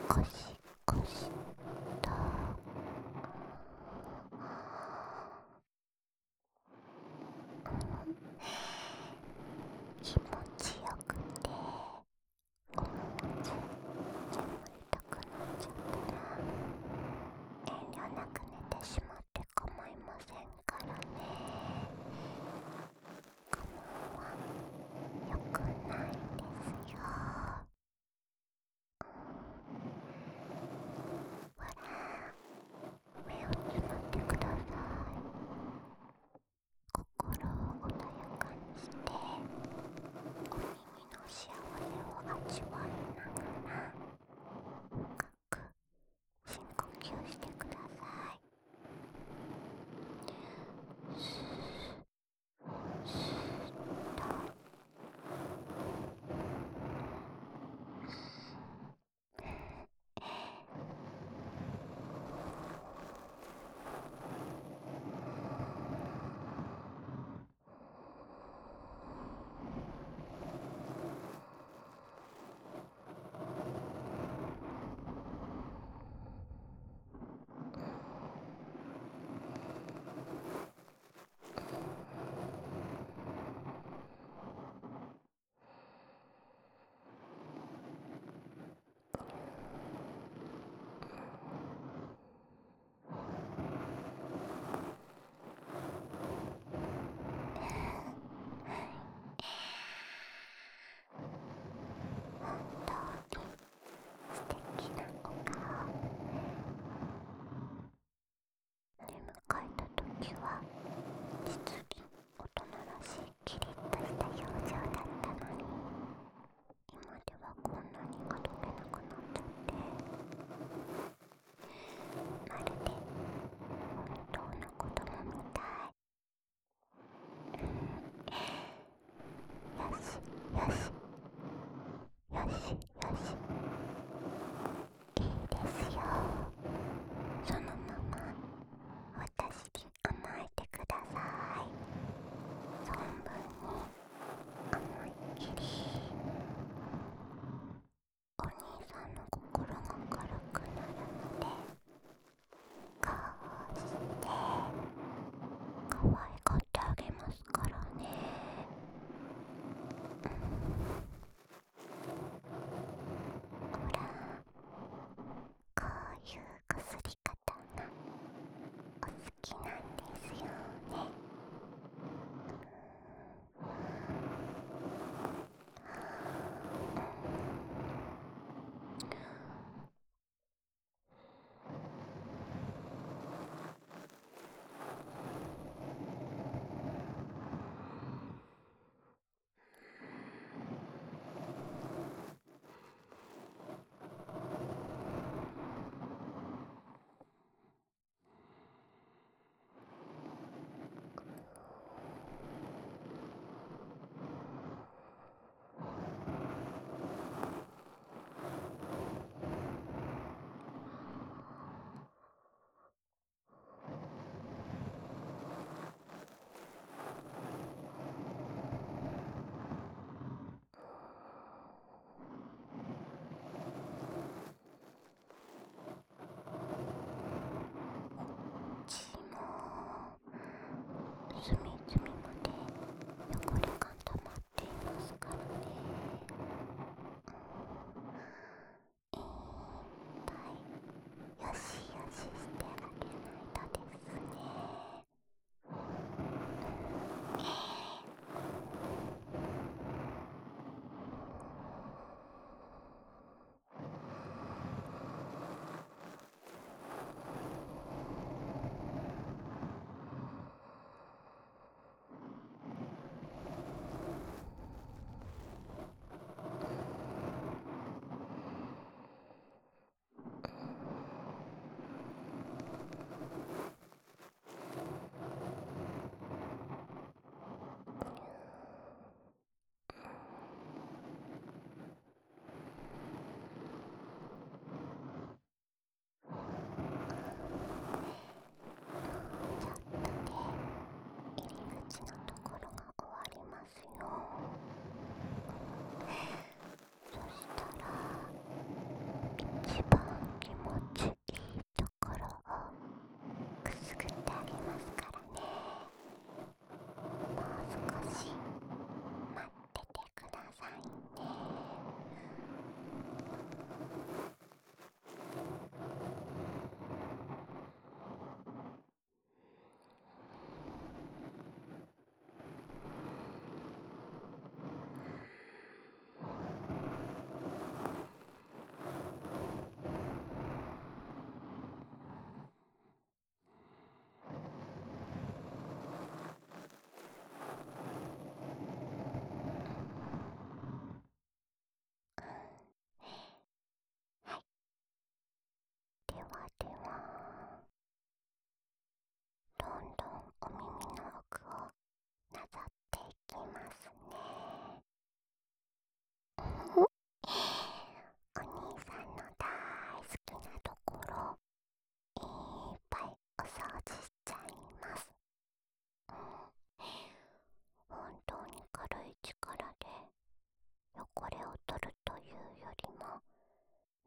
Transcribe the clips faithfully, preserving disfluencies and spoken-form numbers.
ゴシゴシと気持ちよくて思わず眠りたくなっちゃったら遠慮なく寝てしまって構いませんからね。我慢は良くないですよ。ほら、目をつむってください。心を穏やかにしてお耳の幸せを味わいながら深く深呼吸してください。スースーッと本当に素敵なお顔。出迎えた時は実に大人らしいキリッとした表情だったのに、今ではこんなにあどけなくなっちゃって、まるで本当の子供みたい。よしよしよしよし、いいですよ。そのまま私に甘えてください。存分に思いっきり。お兄さんの心が軽くなるので、こうして可愛がってあげますからね。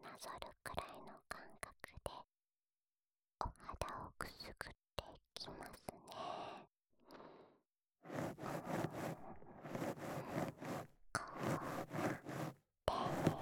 なぞるくらいの感覚でお肌をくすぐっていきますね。こうやって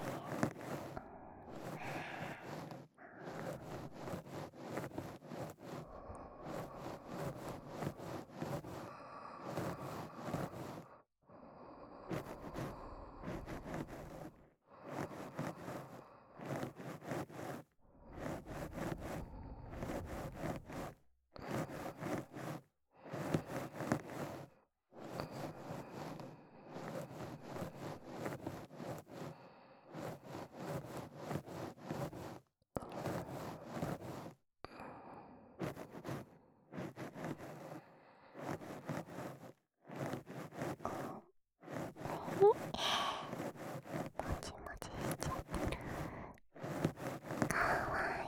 もちもちしちゃってる。かわいい。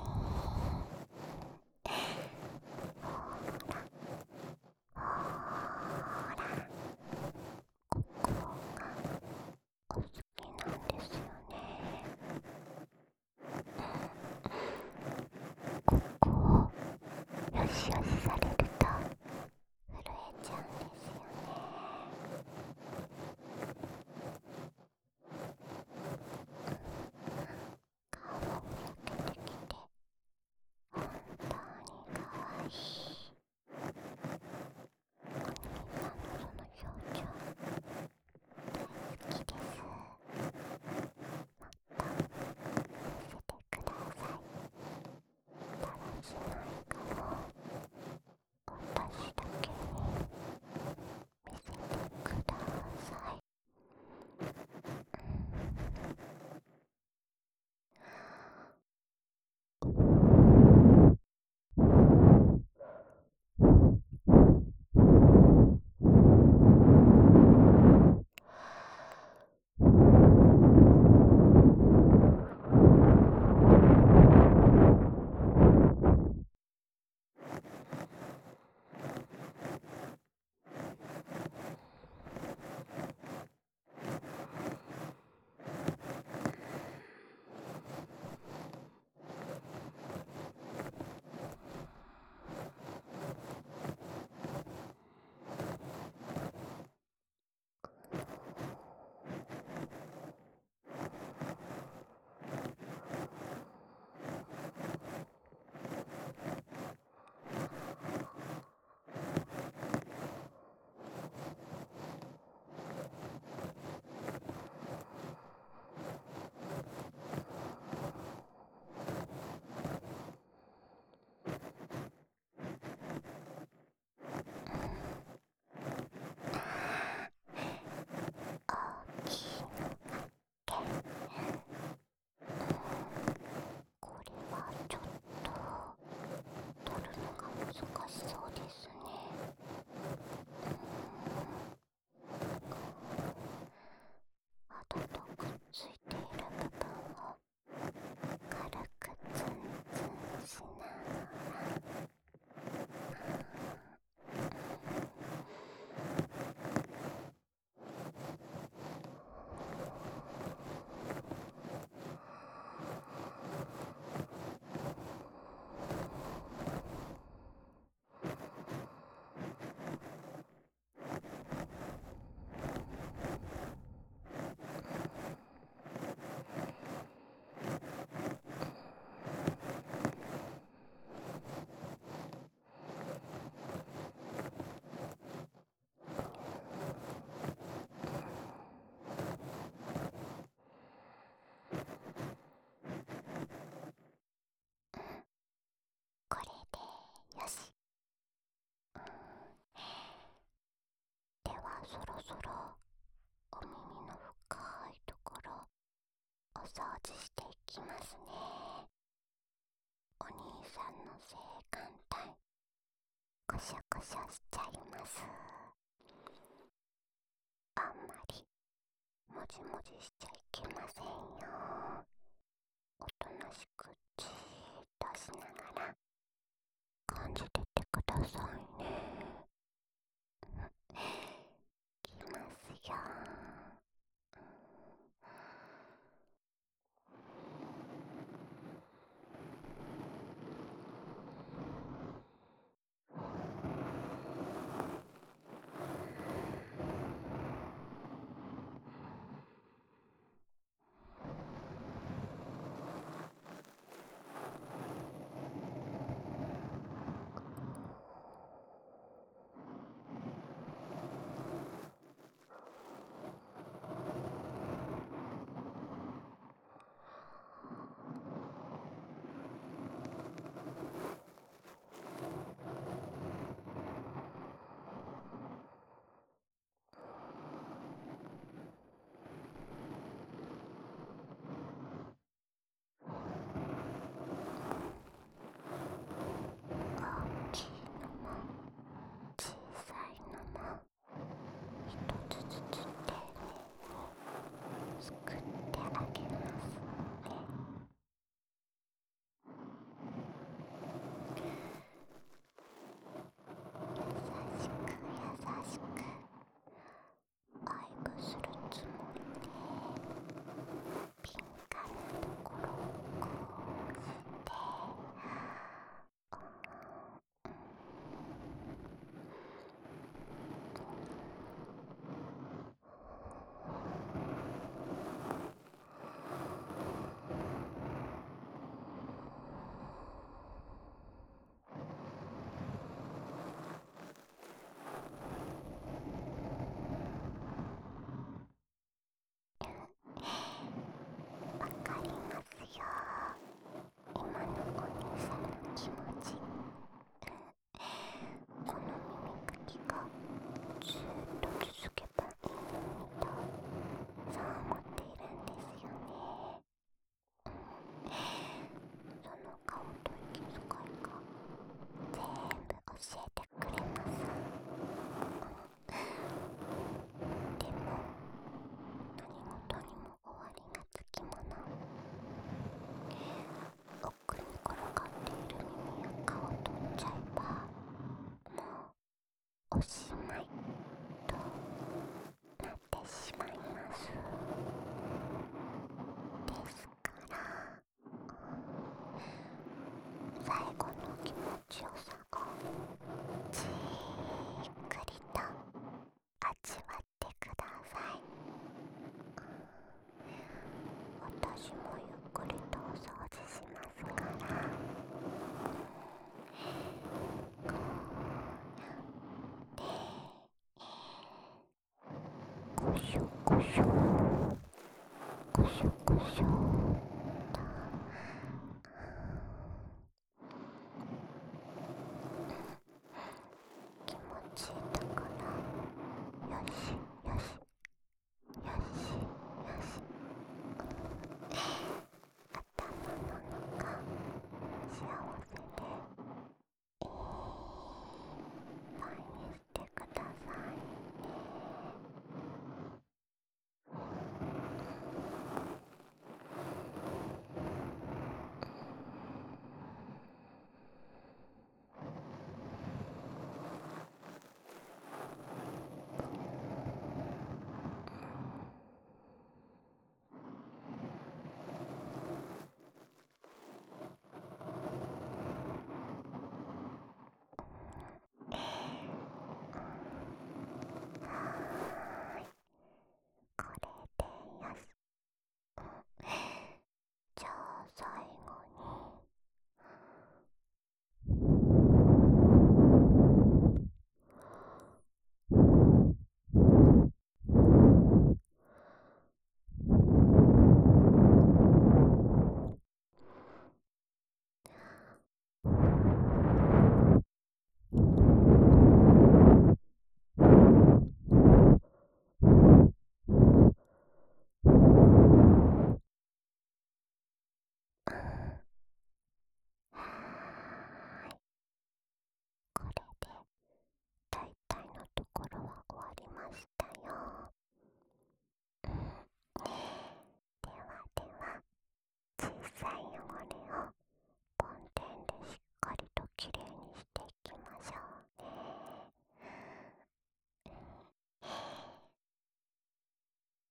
ほらほら、ここがお好きなんですよね。ここをよしよしされると震えちゃうんですよね。顔を焼けてきて本当にかわいい。お兄さんのその表情大好きです。もっと見せてください。だらしない顔を私だけに見せてください。大きいのがけこれはちょっと取るのが難しそうですね。肌とくっついている部分を軽くツンツンしながらこれでよし。ではそろそろお耳の深いところお掃除していきますね。お兄さんの性感帯コショコショしちゃいます。あんまりもじもじしちゃいけませんよ。おとなしくじーっとしながら感じててくださいね。いきますよ。 ですから、最後の気持ちよさをじっくりと味わってください。私もゆっくりとお掃除しますから、こうやってごしょごしょごしょごしょ